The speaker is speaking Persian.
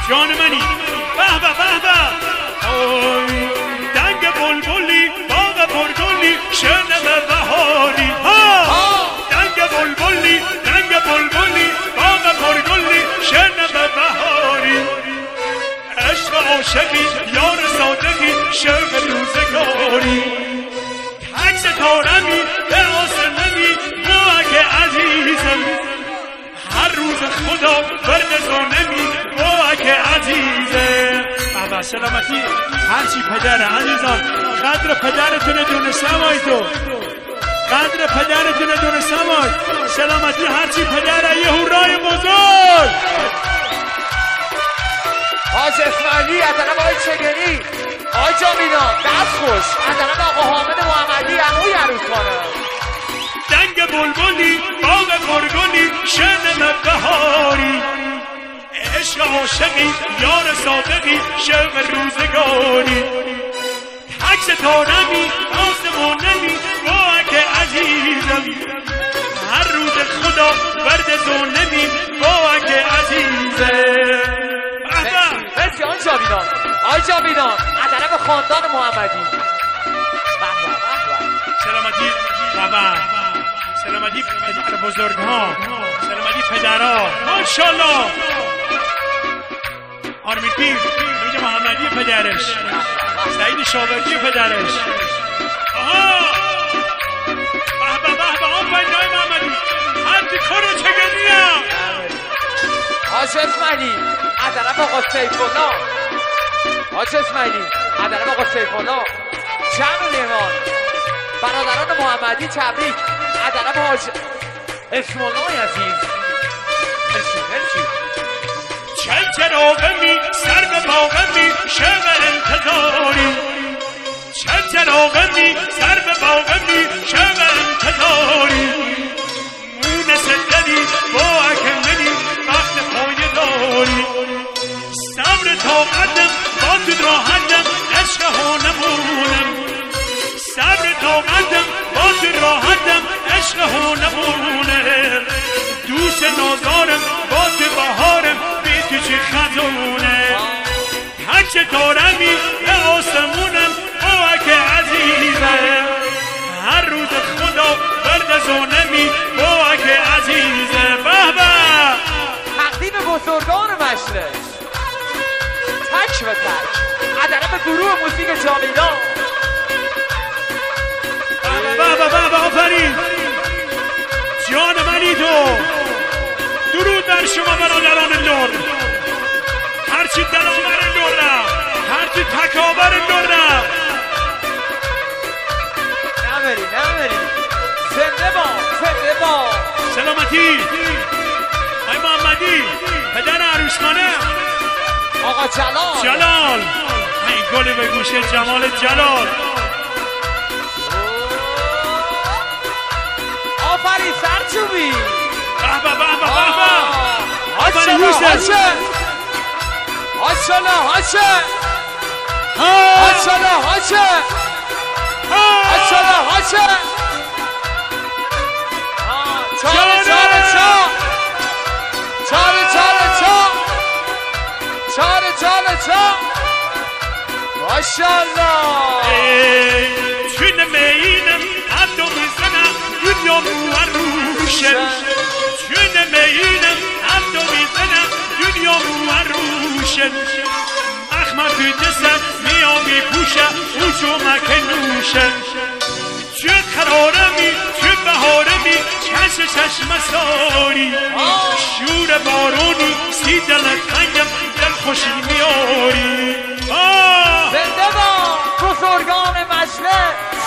جان منی به به به به آی دنگ بلبلی باغ پرگلی شنو بهاری دنگ بلبلی باغ پرگلی شنو بهاری عشق عاشقی یار صادقی شوق روزگاری عکس تارمی به آسمانی باک عزیزم هر روز خدا برد زانمی باک عزیزه بابا سلامتی هرچی پدره عزیزان قدر پدرتونه دونستم آی تو قدر پدرتونه دونستم آی سلامتی هرچی پدره یه هورای بزرگ حاج اسماعیلی از طرف آقای چگری آقای جامینا دست خوش از طرف آقا حامد محمدی عموی عروس خانم دنگ بلبلی باغ پرگلی شنو بهاری عشق عاشقی یار صادقی شوق روزگاری عکس تارمی آسمانمی باک عزیزم هر روز خدا ورد زونمی باک عزیزه مرسی آقای جاویدان آقای جاویدان از طرف خاندان محمدی سلامتی بابا سلامتی پدر بزرگ ها سلامتی پدرها ماشاءالله آرمین پیر میگه محمدی پدرش سعید شاوردی پدرش آها به به به آفرین آقای محمدی هر کار چگونیه حاج اسماعیلی از طرف آقا سیف‌الله حاج اسماعیلی از طرف آقا سیف‌الله جمع لیوان برادران محمدی تبریک از طرف حاج اسم الله عزیز مرسی چل چراغمی سر به باغمی شب انتظاری چل چراغمی سر به باغمی شب انتظاری مونس دلی با اکملی وقت پای داری صبر طاقتم با تو راحتم عشق ها نمونم صبر طاقتم با تو راحتم عشق ها نمونه دوست نازارم با تو بهارم بی تو چه خزونه هرچه دارمی به آسمونم باک عزیزه هر روز خدا برد زونمی باک عزیزه بابا تقدیم بزرگان مشرق تک و تک از طرف گروه موسیقی جاویدان بابا آفرین جان منی تو درود بر شما برادران لور هرچی دلاور لور هرچی تکابر لور نمیری زنده با سلامتی آی محمدی پدر عروس خانه آقا جلال این گل به گوشه جمال جلال آفرین سرچوبی به آفرین یوسف ماشاءالله چون میینم حتی میزنم دنیا موار روشن چون میینم حتی میزنم دنیا موار روشن اخمر تو دستم میامی پوشه او چومک نوشن چه قرارمی چه بهارمی چشم ساری شور بارونی سی دلت تنگم دل خوشی میاری زنده با بزرگان مشرق